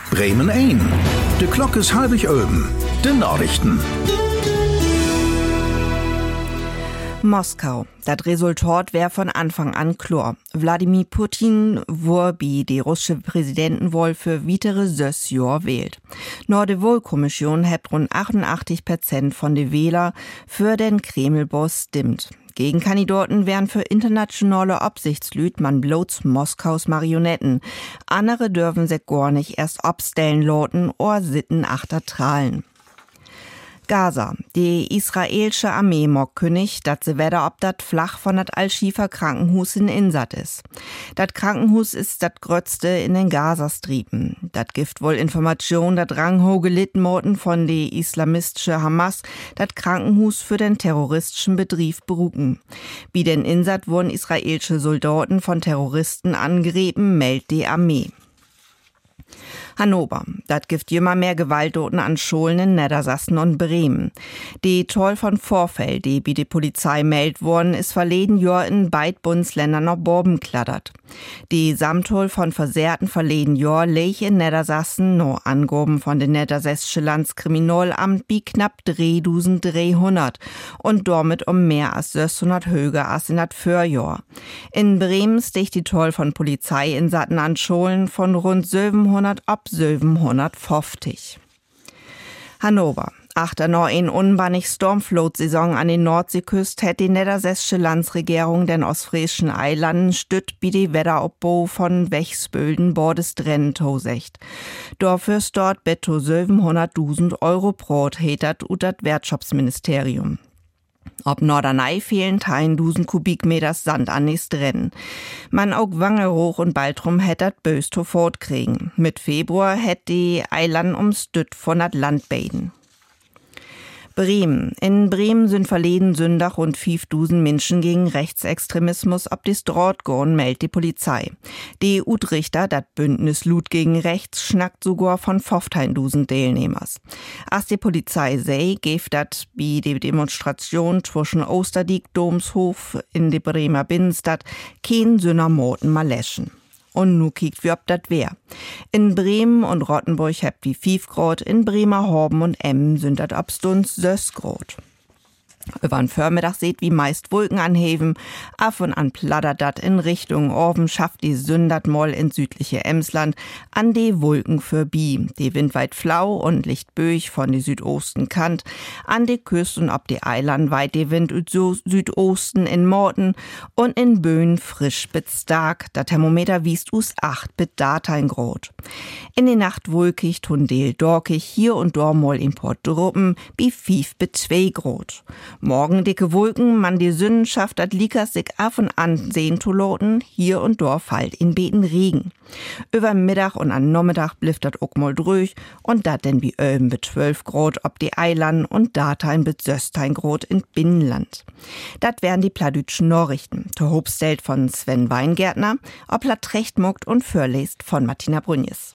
Bremen 1. De klok is 7:30. De Nachrichten. Moskau. Das Resultat wär von Anfang an klar. Wladimir Putin wurde die russische Präsidentenwahl für weitere 6 Jahre wählt. Nur die Wahlkommission hat rund 88% von den Wählern für den Kreml-Boss stimmt. Gegenkandidaten wären für internationale Absichtslüd man bloß Moskaus Marionetten. Andere dürfen sich gar nicht erst abstellen lassen oder sitten achter Trahlen. Gaza. Die israelische Armee mag kündigt, dass sie wieder ob dat flach von dat Al-Shifa Krankenhus in Insat is. Dat Krankenhus ist dat grötzte in den Gazastrieben. Dat gibt wohl Information, dat ranghohe Littenmorten von die islamistische Hamas dat Krankenhus für den terroristischen Betrieb berufen. Wie den Insat wurden israelische Soldaten von Terroristen angegriffen, meldet die Armee. Hannover. Dat gibt immer mehr Gewalttaten an Schulen in Niedersachsen und Bremen. Die Toll von Vorfällen, die wie die Polizei meldet worden, ist verleden Jahr in beid Bundesländern noch Borben kladdert. Die Samtol von Versehrten verleden Jahr lech in Niedersachsen no Angaben von den Niedersächsische Landskriminalamt bi knapp 3.300 und damit mehr als 600 höher als in dat Vorjahr. In Bremen sticht die Toll von Polizeiinsatten an Schulen von rund 700 ab 750. Hannover. Achter noch in unbannig Stormflut-Saison an den Nordseeküst hätte die niedersächsische Landesregierung den ostfriesischen Eilanden stütt wie die Wetterabbau von Wechsbölden bordes Drenntosecht. Dafür ist dort betto 700.000 Euro brot hetert ut dat Wirtschaftsministerium. Ob Norderney fehlen 1.000 Kubikmeters Sand an nichts drin. Man auch Wangerhoch und Baltrum hättet böst fortkriegen. Mit Februar hätt die Eiland ums Dütt von dat Land beiden. Bremen. In Bremen sind verleden Sündach rund 5.000 Menschen gegen Rechtsextremismus ob die Straat gehen, meldet die Polizei. Die Utrichter, dat Bündnis Lut gegen Rechts, schnackt sogar von 15.000 Teilnehmers. Als die Polizei sei, gibt dat wie die Demonstration zwischen Osterdiek Domshof in die Bremer Binnenstadt kein Sünnermoten maleschen. Und nu kiekt wie ob dat wär. In Bremen und Rottenburg habt wie 5 Grad, in Bremerhaven und Emmen sind dat abstunds 6 Grad. Übern Vormittag seht wie meist Wolken anheben, af und an plattert dat in Richtung Orben schafft die Sündert moll in südliche Emsland an die Wolken vorbei. Die Wind weit flau und licht böig von die Südosten Kant, an die Küste und ob die Eiland weit die Wind ut so Südosten in Morten und in Böen frisch bis stark. Dat Thermometer wiest us 8 bis 13 Grad. In die Nacht wolkig, tundel dorkig, hier und dort moll Import Druppen, wie 5 bis 2 Grad. Morgen dicke Wolken, man die Sünden schafft, dat Likas sich af und an sehen zu loten, hier und dort fallt in Beten Regen. Über Mittag und an Nachmittag blifft dat auch mal drüch und dat denn wie Öben bis 12 Grad ob die Eiland und datein bis 16 Grad in Binnenland. Dat wären die pladütschen Nachrichten. To Hobstelt von Sven Weingärtner, ob Latrecht muckt und vorlest von Martina Brunjes.